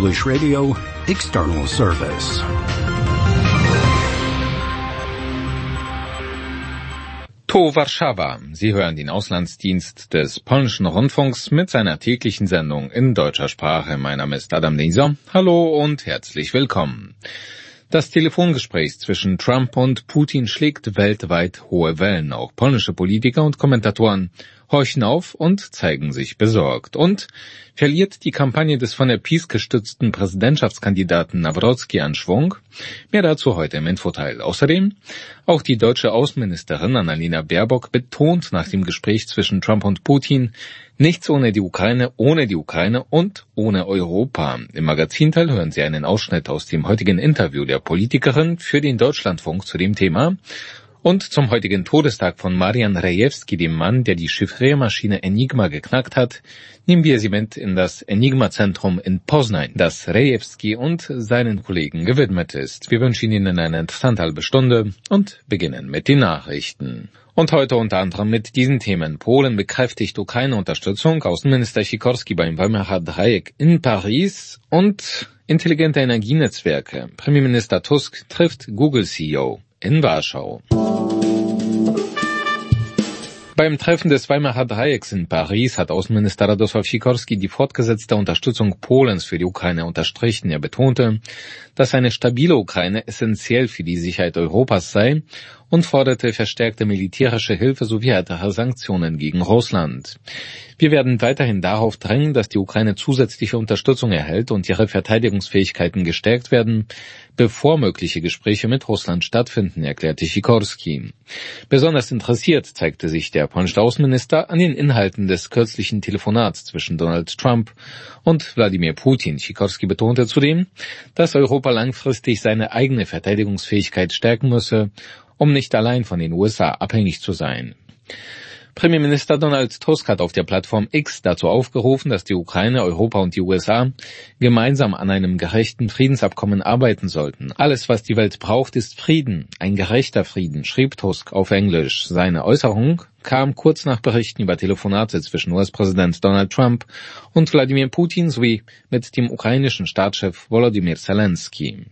Polish Radio External Service. To Warszawa. Sie hören den Auslandsdienst des polnischen Rundfunks mit seiner täglichen Sendung in deutscher Sprache. Mein Name ist Adam Nieser. Hallo und herzlich willkommen. Das Telefongespräch zwischen Trump und Putin schlägt weltweit hohe Wellen. Auch polnische Politiker und Kommentatoren horchen auf und zeigen sich besorgt. Und verliert die Kampagne des von der PiS gestützten Präsidentschaftskandidaten Nawrocki an Schwung? Mehr dazu heute im Infoteil. Außerdem auch die deutsche Außenministerin Annalena Baerbock betont nach dem Gespräch zwischen Trump und Putin: Nichts ohne die Ukraine und ohne Europa. Im Magazinteil hören Sie einen Ausschnitt aus dem heutigen Interview der Politikerin für den Deutschlandfunk zu dem Thema. Und zum heutigen Todestag von Marian Rejewski, dem Mann, der die Chiffriermaschine Enigma geknackt hat, nehmen wir Sie mit in das Enigma-Zentrum in Poznań, das Rejewski und seinen Kollegen gewidmet ist. Wir wünschen Ihnen eine interessante halbe Stunde und beginnen mit den Nachrichten. Und heute unter anderem mit diesen Themen: Polen bekräftigt Ukraine-Unterstützung, Außenminister Sikorski beim Weimarer Dreieck in Paris und intelligente Energienetzwerke. Premierminister Tusk trifft Google-CEO in Warschau. Beim Treffen des Weimarer Dreiecks in Paris hat Außenminister Radosław Sikorski die fortgesetzte Unterstützung Polens für die Ukraine unterstrichen. Er betonte, dass eine stabile Ukraine essentiell für die Sicherheit Europas sei und forderte verstärkte militärische Hilfe sowie härtere Sanktionen gegen Russland. Wir werden weiterhin darauf drängen, dass die Ukraine zusätzliche Unterstützung erhält und ihre Verteidigungsfähigkeiten gestärkt werden, bevor mögliche Gespräche mit Russland stattfinden, erklärte Sikorski. Besonders interessiert zeigte sich der polnische Außenminister an den Inhalten des kürzlichen Telefonats zwischen Donald Trump und Wladimir Putin. Sikorski betonte zudem, dass Europa langfristig seine eigene Verteidigungsfähigkeit stärken müsse, um nicht allein von den USA abhängig zu sein. Premierminister Donald Tusk hat auf der Plattform X dazu aufgerufen, dass die Ukraine, Europa und die USA gemeinsam an einem gerechten Friedensabkommen arbeiten sollten. Alles, was die Welt braucht, ist Frieden, ein gerechter Frieden, schrieb Tusk auf Englisch. Seine Äußerung kam kurz nach Berichten über Telefonate zwischen US-Präsident Donald Trump und Wladimir Putin sowie mit dem ukrainischen Staatschef Volodymyr Zelensky.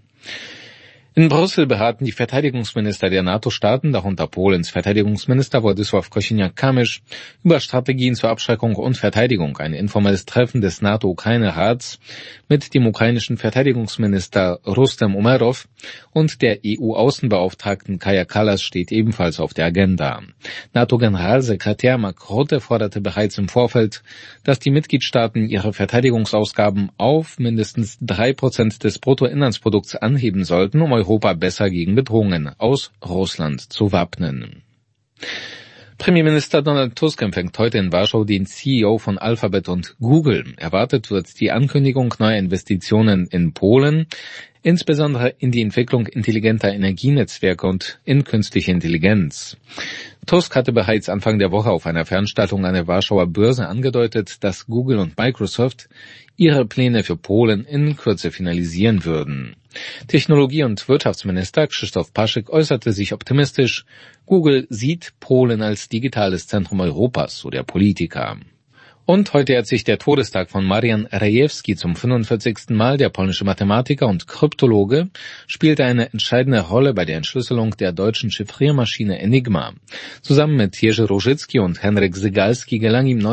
In Brüssel beraten die Verteidigungsminister der NATO-Staaten, darunter Polens Verteidigungsminister Władysław Kosiniak-Kamysz, über Strategien zur Abschreckung und Verteidigung. Ein informelles Treffen des NATO-Ukraine-Rats mit dem ukrainischen Verteidigungsminister Rustem Umerov und der EU-Außenbeauftragten Kaja Kallas steht ebenfalls auf der Agenda. NATO-Generalsekretär Mark Rutte forderte bereits im Vorfeld, dass die Mitgliedstaaten ihre Verteidigungsausgaben auf mindestens 3% des Bruttoinlandsprodukts anheben sollten, um Europa besser gegen Bedrohungen aus Russland zu wappnen. Premierminister Donald Tusk empfängt heute in Warschau den CEO von Alphabet und Google. Erwartet wird die Ankündigung neuer Investitionen in Polen, insbesondere in die Entwicklung intelligenter Energienetzwerke und in künstliche Intelligenz. Tusk hatte bereits Anfang der Woche auf einer Veranstaltung an der Warschauer Börse angedeutet, dass Google und Microsoft ihre Pläne für Polen in Kürze finalisieren würden. Technologie- und Wirtschaftsminister Krzysztof Paszyk äußerte sich optimistisch. Google sieht Polen als digitales Zentrum Europas, so der Politiker. Und heute ehrt sich der Todestag von Marian Rejewski zum 45. Mal. Der polnische Mathematiker und Kryptologe spielte eine entscheidende Rolle bei der Entschlüsselung der deutschen Chiffriermaschine Enigma. Zusammen mit Jerzy Różycki und Henryk Zygalski gelang ihm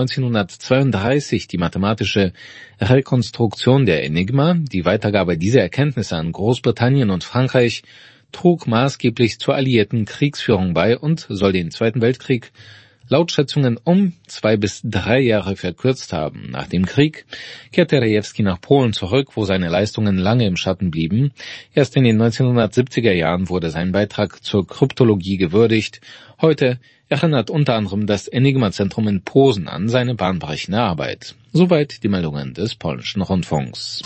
1932 die mathematische Rekonstruktion der Enigma. Die Weitergabe dieser Erkenntnisse an Großbritannien und Frankreich trug maßgeblich zur alliierten Kriegsführung bei und soll den Zweiten Weltkrieg laut Schätzungen um 2 bis 3 Jahre verkürzt haben. Nach dem Krieg kehrte Rejewski nach Polen zurück, wo seine Leistungen lange im Schatten blieben. Erst in den 1970er Jahren wurde sein Beitrag zur Kryptologie gewürdigt. Heute erinnert unter anderem das Enigma-Zentrum in Posen an seine bahnbrechende Arbeit. Soweit die Meldungen des polnischen Rundfunks.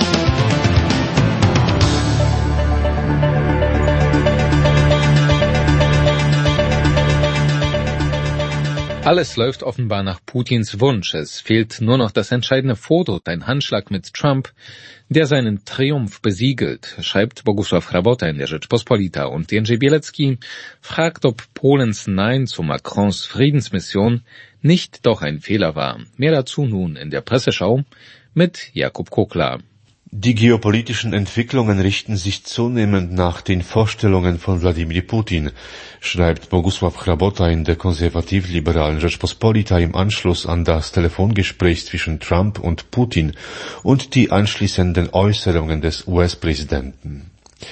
Alles läuft offenbar nach Putins Wunsch. Es fehlt nur noch das entscheidende Foto, ein Handschlag mit Trump, der seinen Triumph besiegelt, schreibt Bogusław Hrabota in der Rzeczpospolita. Und Jędrzej Bielecki fragt, ob Polens Nein zu Macrons Friedensmission nicht doch ein Fehler war. Mehr dazu nun in der Presseschau mit Jakub Kokler. Die geopolitischen Entwicklungen richten sich zunehmend nach den Vorstellungen von Wladimir Putin, schreibt Bogusław Hrabota in der konservativ-liberalen Rzeczpospolita im Anschluss an das Telefongespräch zwischen Trump und Putin und die anschließenden Äußerungen des US-Präsidenten.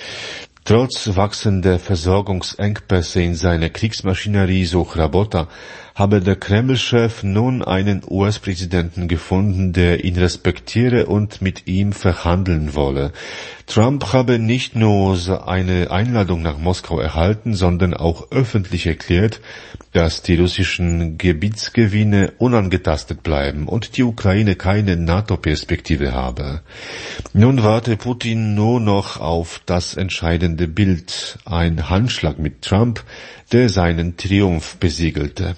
Trotz wachsender Versorgungsengpässe in seiner Kriegsmaschinerie, so Hrabota, habe der Kreml-Chef nun einen US-Präsidenten gefunden, der ihn respektiere und mit ihm verhandeln wolle. Trump habe nicht nur eine Einladung nach Moskau erhalten, sondern auch öffentlich erklärt, dass die russischen Gebietsgewinne unangetastet bleiben und die Ukraine keine NATO-Perspektive habe. Nun warte Putin nur noch auf das entscheidende Bild, ein Handschlag mit Trump, der seinen Triumph besiegelte.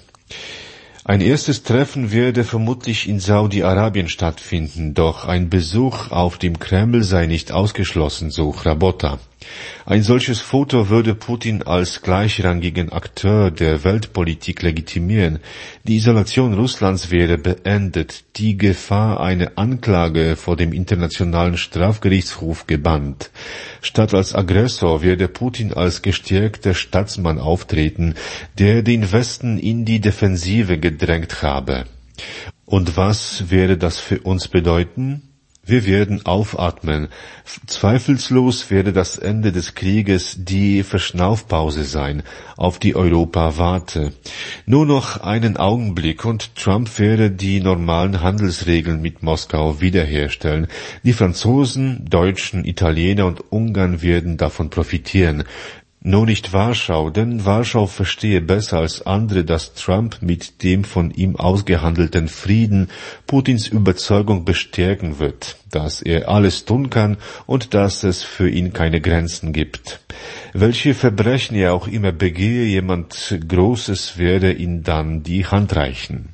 Ein erstes Treffen werde vermutlich in Saudi-Arabien stattfinden, doch ein Besuch auf dem Kreml sei nicht ausgeschlossen, so Hrabota. Ein solches Foto würde Putin als gleichrangigen Akteur der Weltpolitik legitimieren. Die Isolation Russlands wäre beendet, die Gefahr einer Anklage vor dem Internationalen Strafgerichtshof gebannt. Statt als Aggressor werde Putin als gestärkter Staatsmann auftreten, der den Westen in die Defensive gedrängt habe. Und was werde das für uns bedeuten? Wir werden aufatmen. Zweifellos werde das Ende des Krieges die Verschnaufpause sein, auf die Europa warte. Nur noch einen Augenblick und Trump werde die normalen Handelsregeln mit Moskau wiederherstellen. Die Franzosen, Deutschen, Italiener und Ungarn werden davon profitieren. Nur nicht Warschau, denn Warschau verstehe besser als andere, dass Trump mit dem von ihm ausgehandelten Frieden Putins Überzeugung bestärken wird, dass er alles tun kann und dass es für ihn keine Grenzen gibt. Welche Verbrechen er auch immer begehe, jemand Großes werde ihm dann die Hand reichen.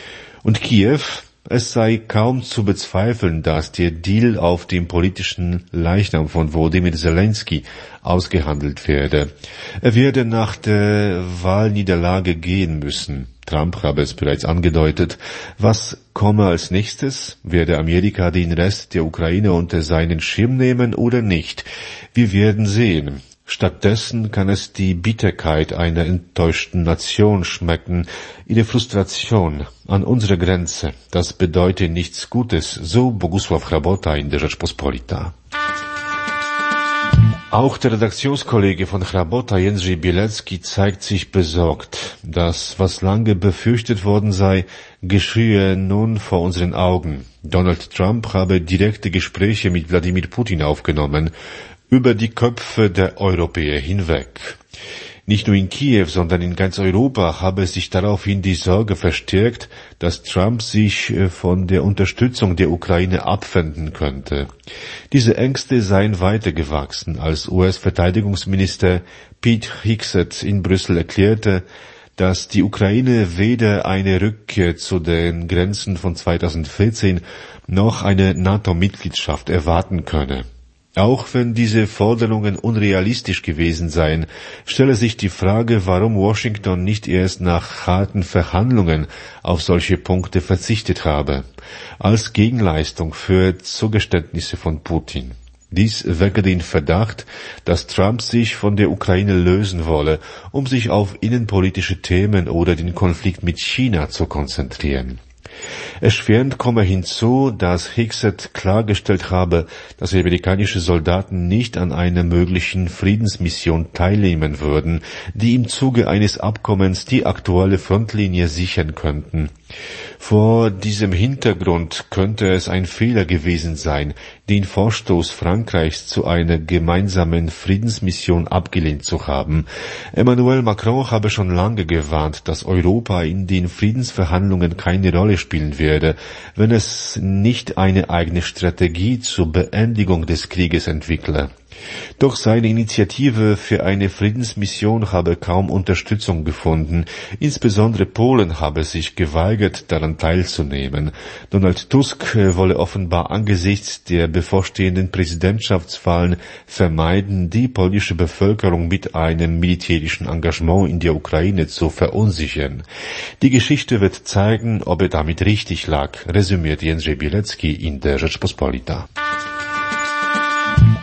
Und Kiew? Es sei kaum zu bezweifeln, dass der Deal auf dem politischen Leichnam von Volodymyr Zelensky ausgehandelt werde. Er werde nach der Wahlniederlage gehen müssen. Trump habe es bereits angedeutet. Was komme als nächstes? Werde Amerika den Rest der Ukraine unter seinen Schirm nehmen oder nicht? Wir werden sehen. Stattdessen kann es die Bitterkeit einer enttäuschten Nation schmecken, ihre Frustration an unserer Grenze. Das bedeutet nichts Gutes, so Bogusław Hrabota in der Rzeczpospolita. Auch der Redaktionskollege von Hrabota, Jędrzej Bielecki, zeigt sich besorgt. Das, was lange befürchtet worden sei, geschehe nun vor unseren Augen. Donald Trump habe direkte Gespräche mit Wladimir Putin aufgenommen, über die Köpfe der Europäer hinweg. Nicht nur in Kiew, sondern in ganz Europa habe sich daraufhin die Sorge verstärkt, dass Trump sich von der Unterstützung der Ukraine abwenden könnte. Diese Ängste seien weitergewachsen, als US-Verteidigungsminister Pete Hegseth in Brüssel erklärte, dass die Ukraine weder eine Rückkehr zu den Grenzen von 2014 noch eine NATO-Mitgliedschaft erwarten könne. Auch wenn diese Forderungen unrealistisch gewesen seien, stelle sich die Frage, warum Washington nicht erst nach harten Verhandlungen auf solche Punkte verzichtet habe, als Gegenleistung für Zugeständnisse von Putin. Dies wecke den Verdacht, dass Trump sich von der Ukraine lösen wolle, um sich auf innenpolitische Themen oder den Konflikt mit China zu konzentrieren. Erschwerend komme hinzu, dass Hegseth klargestellt habe, dass amerikanische Soldaten nicht an einer möglichen Friedensmission teilnehmen würden, die im Zuge eines Abkommens die aktuelle Frontlinie sichern könnten. Vor diesem Hintergrund könnte es ein Fehler gewesen sein, den Vorstoß Frankreichs zu einer gemeinsamen Friedensmission abgelehnt zu haben. Emmanuel Macron habe schon lange gewarnt, dass Europa in den Friedensverhandlungen keine Rolle spielen werde, wenn es nicht eine eigene Strategie zur Beendigung des Krieges entwickle. Doch seine Initiative für eine Friedensmission habe kaum Unterstützung gefunden. Insbesondere Polen habe sich geweigert, daran teilzunehmen. Donald Tusk wolle offenbar angesichts der bevorstehenden Präsidentschaftswahlen vermeiden, die polnische Bevölkerung mit einem militärischen Engagement in der Ukraine zu verunsichern. Die Geschichte wird zeigen, ob er damit richtig lag, resümiert Jędrzej Bielecki in der Rzeczpospolita.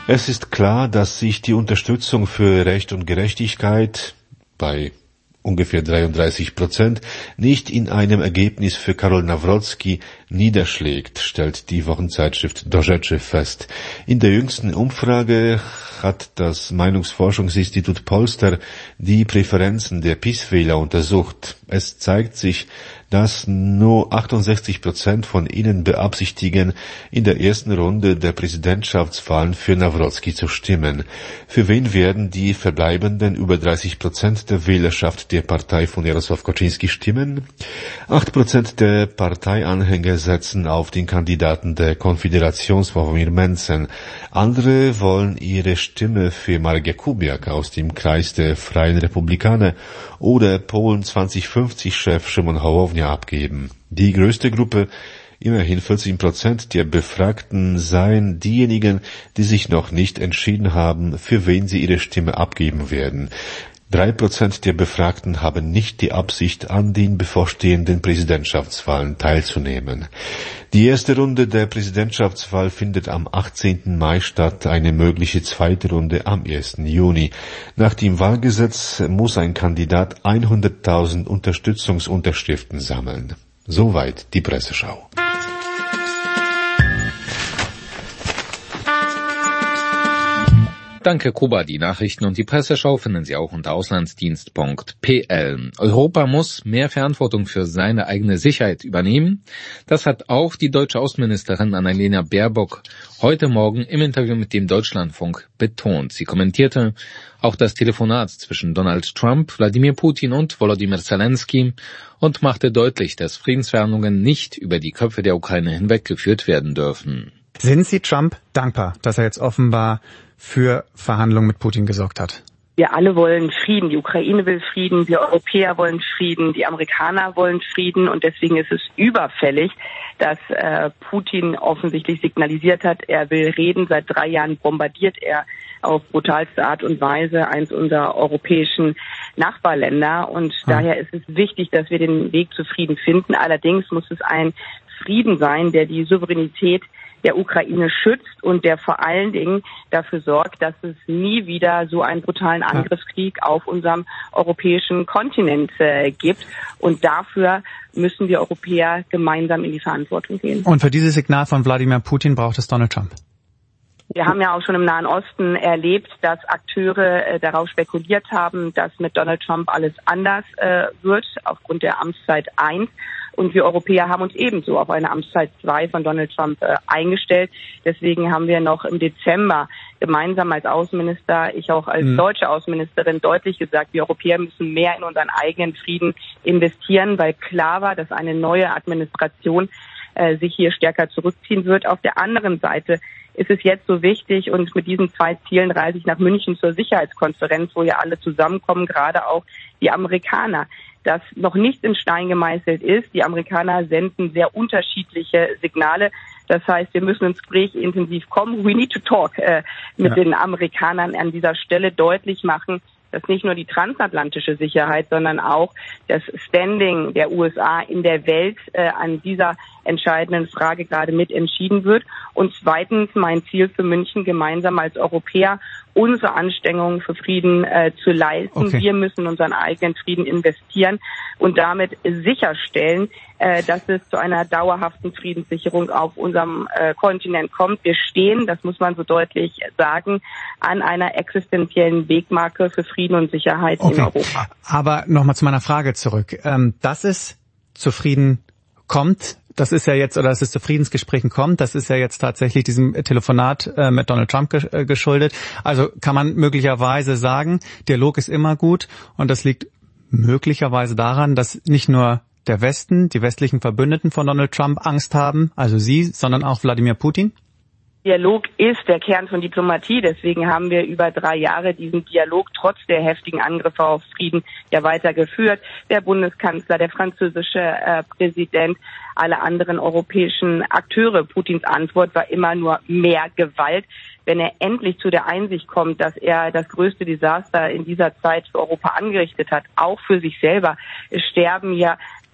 Es ist klar, dass sich die Unterstützung für Recht und Gerechtigkeit bei ungefähr 33% nicht in einem Ergebnis für Karol Nawrocki niederschlägt, stellt die Wochenzeitschrift Do Rzeczy fest. In der jüngsten Umfrage hat das Meinungsforschungsinstitut Polster die Präferenzen der PiS-Wähler untersucht. Es zeigt sich, dass nur 68% von ihnen beabsichtigen, in der ersten Runde der Präsidentschaftswahlen für Nawrocki zu stimmen. Für wen werden die verbleibenden über 30% der Wählerschaft der Partei von Jarosław Kaczyński stimmen? 8% der Parteianhänger setzen auf den Kandidaten der Konföderation Sławomir Mencen. Andere wollen ihre Stimme für Marek Jakubiak aus dem Kreis der Freien Republikaner oder Polen 2050-Chef Szymon Hołownia abgeben. Die größte Gruppe, immerhin 14% der Befragten, seien diejenigen, die sich noch nicht entschieden haben, für wen sie ihre Stimme abgeben werden. 3% der Befragten haben nicht die Absicht, an den bevorstehenden Präsidentschaftswahlen teilzunehmen. Die erste Runde der Präsidentschaftswahl findet am 18. Mai statt, eine mögliche zweite Runde am 1. Juni. Nach dem Wahlgesetz muss ein Kandidat 100.000 Unterstützungsunterschriften sammeln. Soweit die Presseschau. Danke, Kuba. Die Nachrichten und die Presseschau finden Sie auch unter auslandsdienst.pl. Europa muss mehr Verantwortung für seine eigene Sicherheit übernehmen. Das hat auch die deutsche Außenministerin Annalena Baerbock heute Morgen im Interview mit dem Deutschlandfunk betont. Sie kommentierte auch das Telefonat zwischen Donald Trump, Wladimir Putin und Volodymyr Zelensky und machte deutlich, dass Friedensverhandlungen nicht über die Köpfe der Ukraine hinweggeführt werden dürfen. Sind Sie Trump dankbar, dass er jetzt offenbar für Verhandlungen mit Putin gesorgt hat? Wir alle wollen Frieden. Die Ukraine will Frieden, wir Europäer wollen Frieden, die Amerikaner wollen Frieden und deswegen ist es überfällig, dass Putin offensichtlich signalisiert hat, er will reden. Seit 3 Jahren bombardiert er auf brutalste Art und Weise eins unserer europäischen Nachbarländer und daher ist es wichtig, dass wir den Weg zu Frieden finden. Allerdings muss es ein Frieden sein, der die Souveränität der Ukraine schützt und der vor allen Dingen dafür sorgt, dass es nie wieder so einen brutalen Angriffskrieg auf unserem europäischen Kontinent gibt. Und dafür müssen wir Europäer gemeinsam in die Verantwortung gehen. Und für dieses Signal von Wladimir Putin braucht es Donald Trump? Wir haben ja auch schon im Nahen Osten erlebt, dass Akteure darauf spekuliert haben, dass mit Donald Trump alles anders wird aufgrund der Amtszeit 1. Und wir Europäer haben uns ebenso auf eine Amtszeit 2 von Donald Trump eingestellt. Deswegen haben wir noch im Dezember gemeinsam als Außenminister, ich auch als deutsche Außenministerin, deutlich gesagt, wir Europäer müssen mehr in unseren eigenen Frieden investieren, weil klar war, dass eine neue Administration sich hier stärker zurückziehen wird. Auf der anderen Seite ist es jetzt so wichtig und mit diesen 2 Zielen reise ich nach München zur Sicherheitskonferenz, wo ja alle zusammenkommen, gerade auch die Amerikaner, dass noch nicht in Stein gemeißelt ist. Die Amerikaner senden sehr unterschiedliche Signale. Das heißt, wir müssen ins Gespräch intensiv kommen. We need to talk mit den Amerikanern an dieser Stelle deutlich machen, dass nicht nur die transatlantische Sicherheit, sondern auch das Standing der USA in der Welt an dieser entscheidenden Frage gerade mit entschieden wird. Und zweitens mein Ziel für München, gemeinsam als Europäer unsere Anstrengungen für Frieden zu leisten. Okay. Wir müssen unseren eigenen Frieden investieren und damit sicherstellen, dass es zu einer dauerhaften Friedenssicherung auf unserem Kontinent kommt. Wir stehen, das muss man so deutlich sagen, an einer existenziellen Wegmarke für Frieden und Sicherheit in Europa. Aber nochmal zu meiner Frage zurück. Dass es zu Frieden kommt, das ist ja jetzt, oder dass es zu Friedensgesprächen kommt, das ist ja jetzt tatsächlich diesem Telefonat mit Donald Trump geschuldet. Also kann man möglicherweise sagen, Dialog ist immer gut und das liegt möglicherweise daran, dass nicht nur der Westen, die westlichen Verbündeten von Donald Trump Angst haben, also Sie, sondern auch Wladimir Putin? Dialog ist der Kern von Diplomatie. Deswegen haben wir über 3 Jahre diesen Dialog trotz der heftigen Angriffe auf Frieden ja weitergeführt. Der Bundeskanzler, der französische Präsident, alle anderen europäischen Akteure. Putins Antwort war immer nur mehr Gewalt. Wenn er endlich zu der Einsicht kommt, dass er das größte Desaster in dieser Zeit für Europa angerichtet hat, auch für sich selber, es sterben ja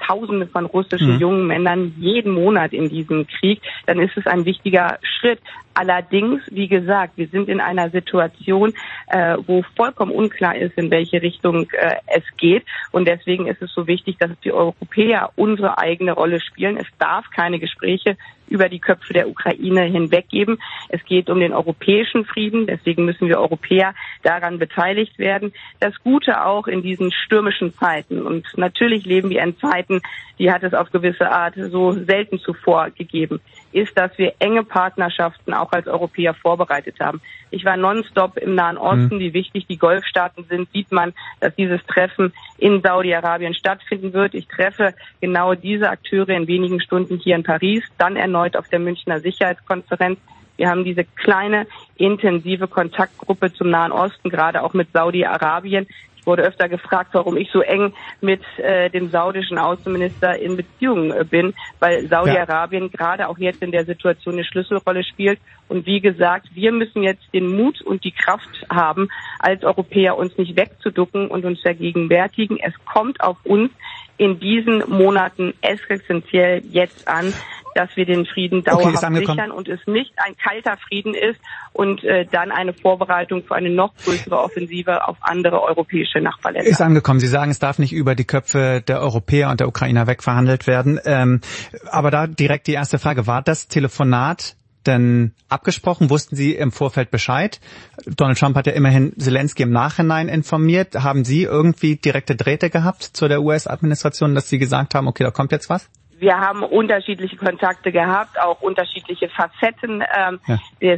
Tausende von russischen jungen Männern jeden Monat in diesem Krieg, dann ist es ein wichtiger Schritt. Allerdings, wie gesagt, wir sind in einer Situation, wo vollkommen unklar ist, in welche Richtung es geht. Und deswegen ist es so wichtig, dass die Europäer unsere eigene Rolle spielen. Es darf keine Gespräche über die Köpfe der Ukraine hinweg geben. Es geht um den europäischen Frieden. Deswegen müssen wir Europäer daran beteiligt werden. Das Gute auch in diesen stürmischen Zeiten. Und natürlich leben wir in Zeiten, die hat es auf gewisse Art so selten zuvor gegeben, ist, dass wir enge Partnerschaften auch als Europäer vorbereitet haben. Ich war nonstop im Nahen Osten, wie wichtig die Golfstaaten sind, sieht man, dass dieses Treffen in Saudi-Arabien stattfinden wird. Ich treffe genau diese Akteure in wenigen Stunden hier in Paris, dann erneut auf der Münchner Sicherheitskonferenz. Wir haben diese kleine, intensive Kontaktgruppe zum Nahen Osten, gerade auch mit Saudi-Arabien. Ich wurde öfter gefragt, warum ich so eng mit dem saudischen Außenminister in Beziehung bin, weil Saudi-Arabien gerade auch jetzt in der Situation eine Schlüsselrolle spielt. Und wie gesagt, wir müssen jetzt den Mut und die Kraft haben, als Europäer uns nicht wegzuducken und uns vergegenwärtigen. Es kommt auf uns in diesen Monaten essentiell jetzt an, dass wir den Frieden dauerhaft sichern und es nicht ein kalter Frieden ist und dann eine Vorbereitung für eine noch größere Offensive auf andere europäische Nachbarländer. Ist angekommen. Sie sagen, es darf nicht über die Köpfe der Europäer und der Ukrainer wegverhandelt werden. Aber da direkt die erste Frage. War das Telefonat denn abgesprochen? Wussten Sie im Vorfeld Bescheid? Donald Trump hat ja immerhin Zelensky im Nachhinein informiert. Haben Sie irgendwie direkte Drähte gehabt zu der US-Administration, dass Sie gesagt haben, okay, da kommt jetzt was? Wir haben unterschiedliche Kontakte gehabt, auch unterschiedliche Facetten des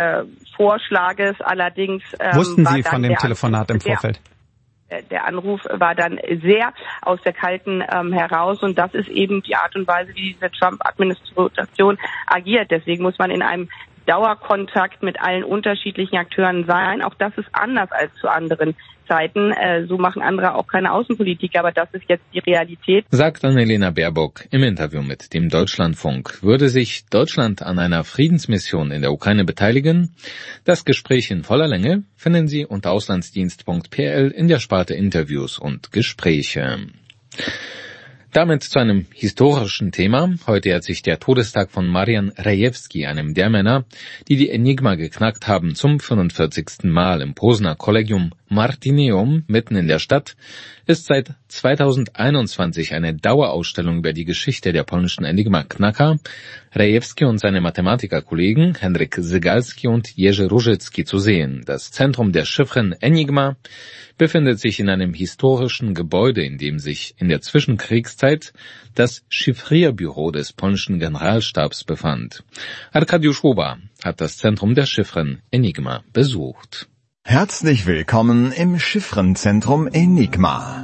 Vorschlages. Allerdings wussten Sie von dem Telefonat im Vorfeld? Der Anruf war dann sehr aus der Kalten heraus und das ist eben die Art und Weise, wie diese Trump-Administration agiert. Deswegen muss man in einem Dauerkontakt mit allen unterschiedlichen Akteuren sein. Auch das ist anders als zu anderen Zeiten. So machen andere auch keine Außenpolitik, aber das ist jetzt die Realität. Sagt Annalena Baerbock im Interview mit dem Deutschlandfunk. Würde sich Deutschland an einer Friedensmission in der Ukraine beteiligen? Das Gespräch in voller Länge finden Sie unter auslandsdienst.pl in der Sparte Interviews und Gespräche. Damit zu einem historischen Thema. Heute jährt sich der Todestag von Marian Rejewski, einem der Männer, die die Enigma geknackt haben, zum 45. Mal im Posener Kollegium Martineum mitten in der Stadt, ist seit 2021 eine Dauerausstellung über die Geschichte der polnischen Enigma-Knacker. Rejewski und seine Mathematikerkollegen Henryk Zygalski und Jerzy Różycki zu sehen. Das Zentrum der Chiffren Enigma befindet sich in einem historischen Gebäude, in dem sich in der Zwischenkriegszeit das Chiffrierbüro des polnischen Generalstabs befand. Arkadiusz Łoba hat das Zentrum der Chiffren Enigma besucht. Herzlich willkommen im Chiffrenzentrum Enigma.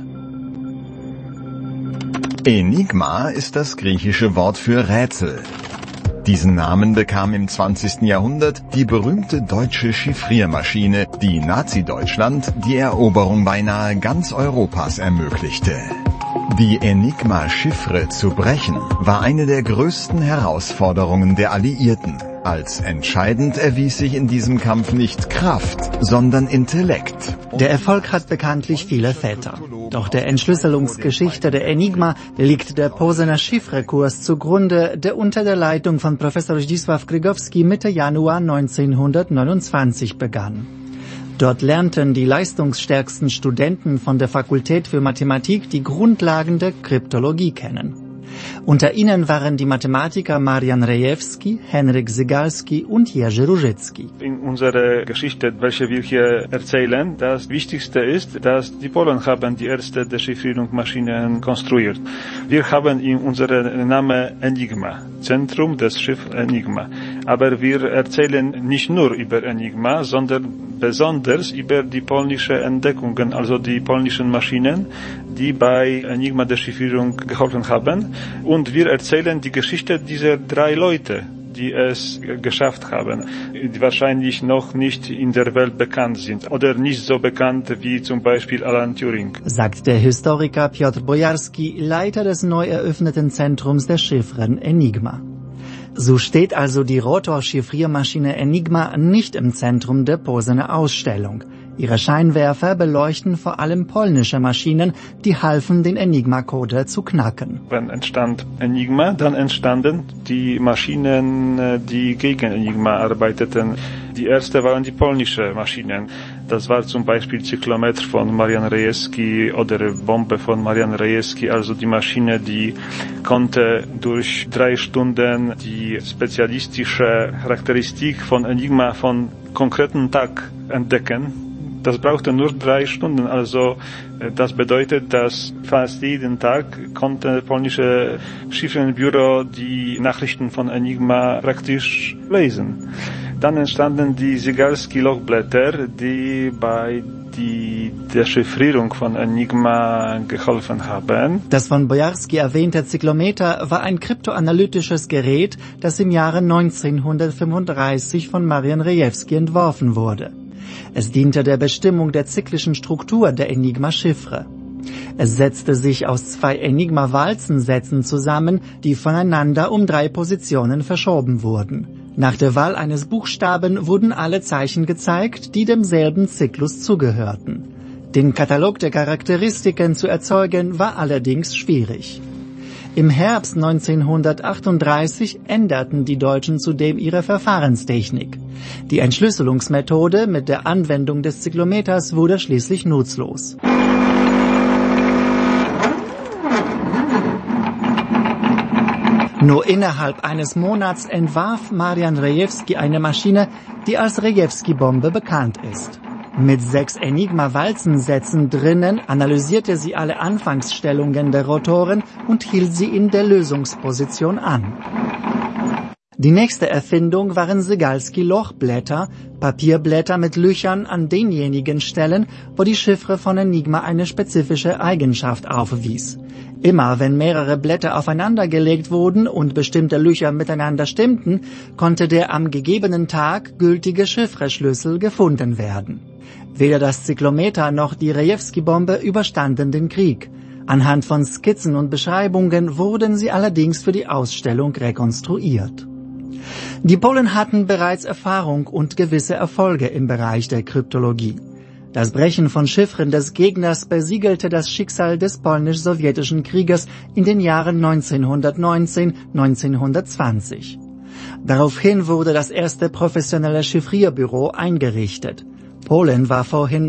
Enigma ist das griechische Wort für Rätsel. Diesen Namen bekam im 20. Jahrhundert die berühmte deutsche Chiffriermaschine, die Nazi-Deutschland die Eroberung beinahe ganz Europas ermöglichte. Die Enigma-Chiffre zu brechen, war eine der größten Herausforderungen der Alliierten. Als entscheidend erwies sich in diesem Kampf nicht Kraft, sondern Intellekt. Der Erfolg hat bekanntlich viele Väter. Doch der Entschlüsselungsgeschichte der Enigma liegt der Posener Chiffrekurs zugrunde, der unter der Leitung von Professor Zdzisław Krygowski Mitte Januar 1929 begann. Dort lernten die leistungsstärksten Studenten von der Fakultät für Mathematik die Grundlagen der Kryptologie kennen. Unter ihnen waren die Mathematiker Marian Rejewski, Henryk Zygalski und Jerzy Różycki. In unserer Geschichte, welche wir hier erzählen, das Wichtigste ist, dass die Polen haben die erste Dechiffrierungsmaschinen konstruiert. Wir haben in unserem Namen Enigma, Zentrum des Chiffres Enigma. Aber wir erzählen nicht nur über Enigma, sondern besonders über die polnischen Entdeckungen, also die polnischen Maschinen, die bei Enigma-Dechiffrierung geholfen haben. Und wir erzählen die Geschichte dieser 3 Leute, die es geschafft haben, die wahrscheinlich noch nicht in der Welt bekannt sind oder nicht so bekannt wie zum Beispiel Alan Turing. Sagt der Historiker Piotr Bojarski, Leiter des neu eröffneten Zentrums der Chiffren Enigma. So steht also die Rotor-Chiffriermaschine Enigma nicht im Zentrum der Posener Ausstellung. Ihre Scheinwerfer beleuchten vor allem polnische Maschinen, die halfen, den Enigma-Code zu knacken. Wenn entstand Enigma, dann entstanden die Maschinen, die gegen Enigma arbeiteten. Die erste waren die polnische Maschinen. Das war zum Beispiel Zyklometr von Marian Rejewski oder Bombe von Marian Rejewski, also die Maschine, die konnte durch 3 Stunden die spezialistische Charakteristik von Enigma von konkreten Tag entdecken. Das brauchte nur 3 Stunden, also das bedeutet, dass fast jeden Tag konnte polnische Chiffrenbüro die Nachrichten von Enigma praktisch lesen. Dann entstanden die Zygalski-Lochblätter, die bei der Chiffrierung von Enigma geholfen haben. Das von Bojarski erwähnte Zyklometer war ein kryptoanalytisches Gerät, das im Jahre 1935 von Marian Rejewski entworfen wurde. Es diente der Bestimmung der zyklischen Struktur der Enigma-Chiffre. Es setzte sich aus 2 Enigma-Walzensätzen zusammen, die voneinander um 3 Positionen verschoben wurden. Nach der Wahl eines Buchstaben wurden alle Zeichen gezeigt, die demselben Zyklus zugehörten. Den Katalog der Charakteristiken zu erzeugen, war allerdings schwierig. Im Herbst 1938 änderten die Deutschen zudem ihre Verfahrenstechnik. Die Entschlüsselungsmethode mit der Anwendung des Zyklometers wurde schließlich nutzlos. Nur innerhalb eines Monats entwarf Marian Rejewski eine Maschine, die als Rejewski-Bombe bekannt ist. Mit 6 Enigma-Walzensätzen drinnen analysierte sie alle Anfangsstellungen der Rotoren und hielt sie in der Lösungsposition an. Die nächste Erfindung waren Zygalski-Lochblätter, Papierblätter mit Löchern an denjenigen Stellen, wo die Chiffre von Enigma eine spezifische Eigenschaft aufwies. Immer wenn mehrere Blätter aufeinandergelegt wurden und bestimmte Löcher miteinander stimmten, konnte der am gegebenen Tag gültige Chiffreschlüssel gefunden werden. Weder das Zyklometer noch die Rejewski-Bombe überstanden den Krieg. Anhand von Skizzen und Beschreibungen wurden sie allerdings für die Ausstellung rekonstruiert. Die Polen hatten bereits Erfahrung und gewisse Erfolge im Bereich der Kryptologie. Das Brechen von Chiffren des Gegners besiegelte das Schicksal des polnisch-sowjetischen Krieges in den Jahren 1919-1920. Daraufhin wurde das erste professionelle Chiffrierbüro eingerichtet. Polen war vorhin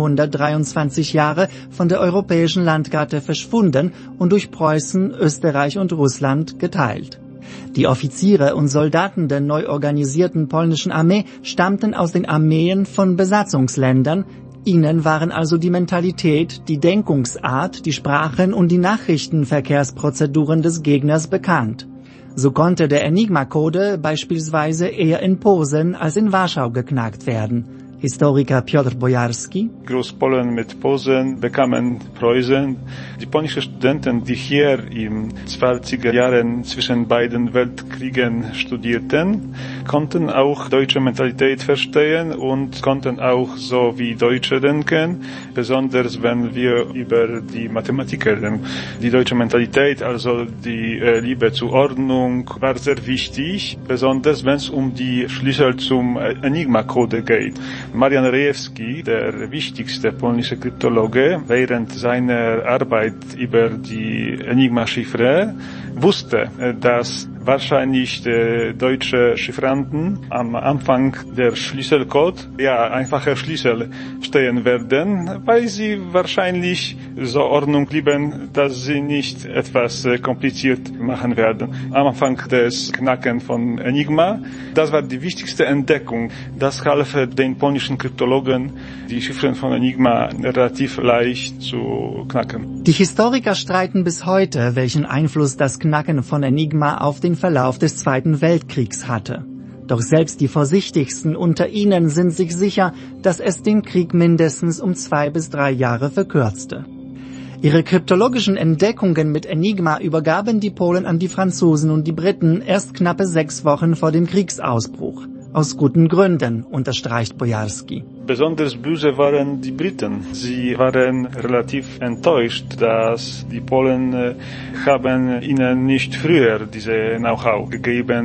123 Jahre von der europäischen Landkarte verschwunden und durch Preußen, Österreich und Russland geteilt. Die Offiziere und Soldaten der neu organisierten polnischen Armee stammten aus den Armeen von Besatzungsländern. Ihnen waren also die Mentalität, die Denkungsart, die Sprachen und die Nachrichtenverkehrsprozeduren des Gegners bekannt. So konnte der Enigma-Code beispielsweise eher in Posen als in Warschau geknackt werden. Historiker Piotr Bojarski. Großpolen mit Posen bekamen Preußen. Die polnischen Studenten, die hier in 20er Jahren zwischen beiden Weltkriegen studierten, konnten auch deutsche Mentalität verstehen und konnten auch so wie Deutsche denken, besonders wenn wir über die Mathematiker reden. Die deutsche Mentalität, also die Liebe zur Ordnung, war sehr wichtig, besonders wenn es um die Schlüssel zum Enigma-Code geht. Marian Rejewski, der wichtigste polnische Kryptologe, während seiner Arbeit über die Enigma-Chiffre wusste, dass wahrscheinlich deutsche Chiffranten am Anfang der Schlüsselcode einfache Schlüssel stehen werden, weil sie wahrscheinlich so Ordnung lieben, dass sie nicht etwas kompliziert machen werden. Am Anfang des Knacken von Enigma, das war die wichtigste Entdeckung. Das half den polnischen Kryptologen, die Chiffren von Enigma relativ leicht zu knacken. Die Historiker streiten bis heute, welchen Einfluss das Knacken von Enigma auf den Verlauf des Zweiten Weltkriegs hatte. Doch selbst die Vorsichtigsten unter ihnen sind sich sicher, dass es den Krieg mindestens um 2 bis 3 Jahre verkürzte. Ihre kryptologischen Entdeckungen mit Enigma übergaben die Polen an die Franzosen und die Briten erst knappe 6 Wochen vor dem Kriegsausbruch. Aus guten Gründen, unterstreicht Bojarski. Besonders böse waren die Briten. Sie waren relativ enttäuscht, dass die Polen haben ihnen nicht früher diese Know-how gegeben.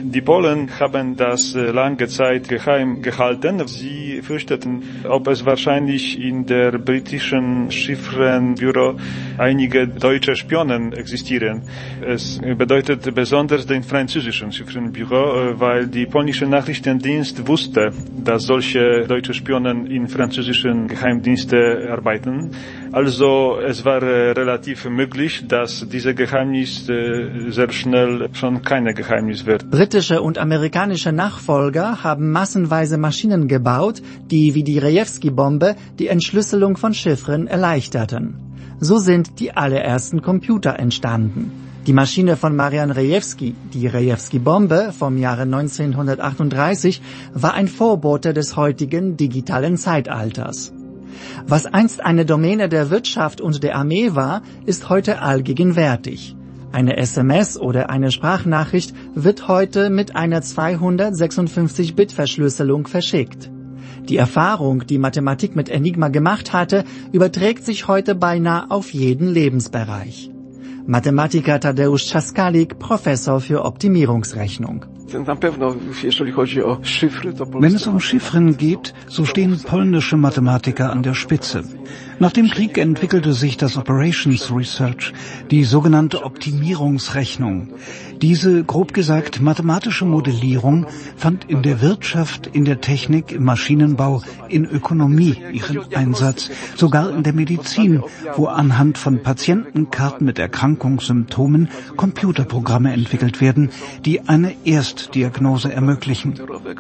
Die Polen haben das lange Zeit geheim gehalten. Sie fürchteten, ob es wahrscheinlich in der britischen Chiffrenbüro einige deutsche Spionen existieren. Es bedeutet besonders den französischen Chiffrenbüro, weil die polnische Nachrichtendienst wusste, dass solche deutsche Spionen in französischen Geheimdiensten arbeiten. Also es war relativ möglich, dass dieses Geheimnis sehr schnell schon kein Geheimnis wird. Britische und amerikanische Nachfolger haben massenweise Maschinen gebaut, die wie die Rejewski-Bombe die Entschlüsselung von Chiffren erleichterten. So sind die allerersten Computer entstanden. Die Maschine von Marian Rejewski, die Rejewski-Bombe vom Jahre 1938, war ein Vorbote des heutigen digitalen Zeitalters. Was einst eine Domäne der Wirtschaft und der Armee war, ist heute allgegenwärtig. Eine SMS oder eine Sprachnachricht wird heute mit einer 256-Bit-Verschlüsselung verschickt. Die Erfahrung, die Mathematik mit Enigma gemacht hatte, überträgt sich heute beinahe auf jeden Lebensbereich. Mathematiker Tadeusz Czaskalik, Professor für Optimierungsrechnung. Wenn es um Chiffren geht, so stehen polnische Mathematiker an der Spitze. Nach dem Krieg entwickelte sich das Operations Research, die sogenannte Optimierungsrechnung. Diese, grob gesagt, mathematische Modellierung fand in der Wirtschaft, in der Technik, im Maschinenbau, in Ökonomie ihren Einsatz, sogar in der Medizin, wo anhand von Patientenkarten mit Erkrankungssymptomen Computerprogramme entwickelt werden, die eine Erstdiagnose ermöglichen.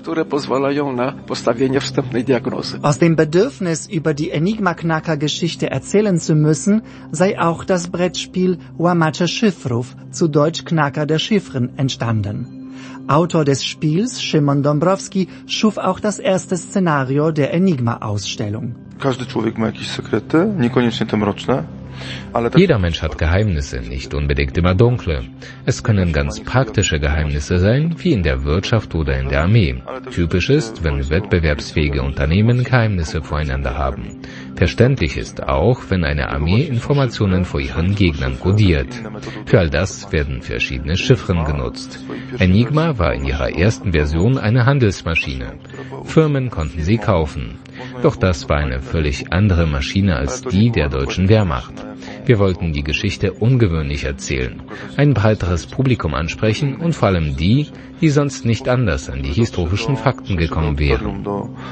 Aus dem Bedürfnis, über die Enigma-Knacker-Geschichte erzählen zu müssen, sei auch das Brettspiel Łamacze Szyfrów, zu Deutsch Knacker der Chiffren, entstanden. Autor des Spiels, Szymon Dąbrowski, schuf auch das erste Szenario der Enigma-Ausstellung. Jeder Mensch hat Geheimnisse, nicht unbedingt immer dunkle. Es können ganz praktische Geheimnisse sein, wie in der Wirtschaft oder in der Armee. Typisch ist, wenn wettbewerbsfähige Unternehmen Geheimnisse voreinander haben. Verständlich ist auch, wenn eine Armee Informationen vor ihren Gegnern kodiert. Für all das werden verschiedene Chiffren genutzt. Enigma war in ihrer ersten Version eine Handelsmaschine. Firmen konnten sie kaufen. Doch das war eine völlig andere Maschine als die der deutschen Wehrmacht. Wir wollten die Geschichte ungewöhnlich erzählen, ein breiteres Publikum ansprechen und vor allem die sonst nicht anders an die historischen Fakten gekommen wären.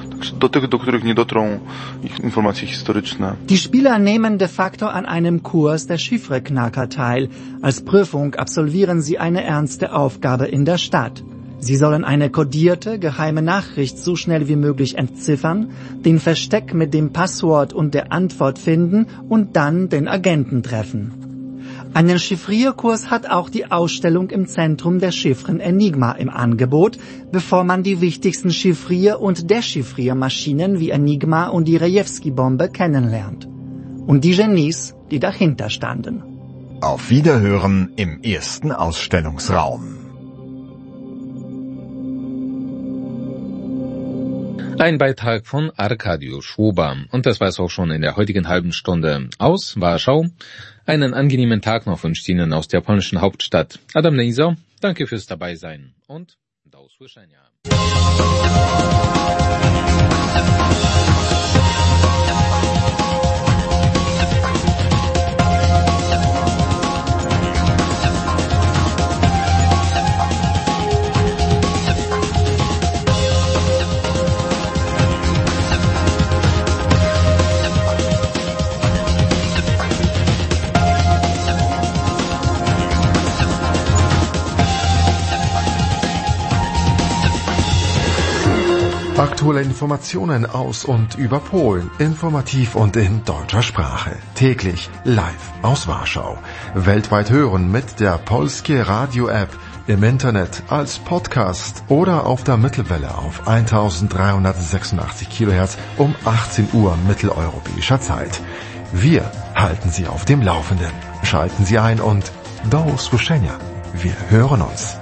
Die Spieler nehmen de facto an einem Kurs der Chiffreknacker teil. Als Prüfung absolvieren sie eine ernste Aufgabe in der Stadt. Sie sollen eine kodierte, geheime Nachricht so schnell wie möglich entziffern, den Versteck mit dem Passwort und der Antwort finden und dann den Agenten treffen. Einen Chiffrierkurs hat auch die Ausstellung im Zentrum der Chiffren Enigma im Angebot, bevor man die wichtigsten Chiffrier- und Dechiffriermaschinen wie Enigma und die Rejewski-Bombe kennenlernt. Und die Genies, die dahinter standen. Auf Wiederhören im ersten Ausstellungsraum. Ein Beitrag von Arkadiusz Schober. Und das war es auch schon in der heutigen halben Stunde aus Warschau. Einen angenehmen Tag noch wünscht Ihnen aus der polnischen Hauptstadt Adam Neiser. Danke fürs Dabeisein und do usłyszenia. Aktuelle Informationen aus und über Polen, informativ und in deutscher Sprache. Täglich live aus Warschau. Weltweit hören mit der Polskie Radio App, im Internet als Podcast oder auf der Mittelwelle auf 1386 kHz um 18 Uhr mitteleuropäischer Zeit. Wir halten Sie auf dem Laufenden. Schalten Sie ein und do usłyszenia. Wir hören uns.